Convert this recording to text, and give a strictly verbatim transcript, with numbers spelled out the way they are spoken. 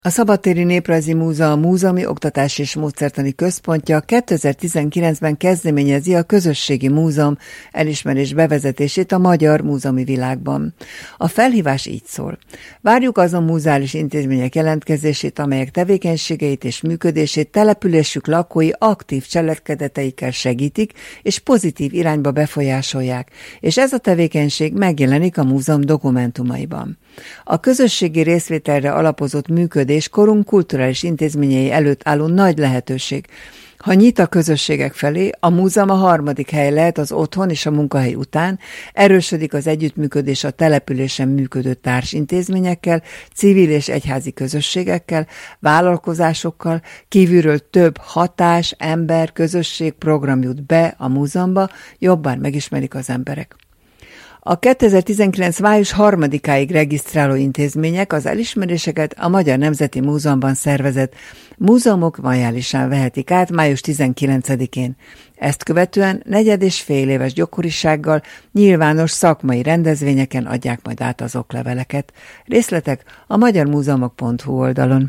A Szabadtéri Néprajzi Múzeum Múzeumi Oktatási és Módszertani Központja kétezer-tizenkilencben kezdeményezi a közösségi múzeum elismerés bevezetését a magyar múzeumi világban. A felhívás így szól. Várjuk azon múzeális intézmények jelentkezését, amelyek tevékenységeit és működését településük lakói aktív cselekedeteikkel segítik és pozitív irányba befolyásolják, és ez a tevékenység megjelenik a múzeum dokumentumaiban. A közösségi részvételre alapozott működés korunk kulturális intézményei előtt álló nagy lehetőség. Ha nyit a közösségek felé, a múzeum a harmadik hely lehet az otthon és a munkahely után, erősödik az együttműködés a településen működő társintézményekkel, civil és egyházi közösségekkel, vállalkozásokkal, kívülről több hatás, ember, közösség program jut be a múzeumba, jobban megismerik az emberek. A kétezer-tizenkilenc. május harmadikáig regisztráló intézmények az elismeréseket a Magyar Nemzeti Múzeumban szervezett múzeumok majálisán vehetik át május tizenkilencedikén. Ezt követően negyed és fél éves gyakorisággal nyilvános szakmai rendezvényeken adják majd át az okleveleket. Részletek a magyarmúzeumok pont hu oldalon.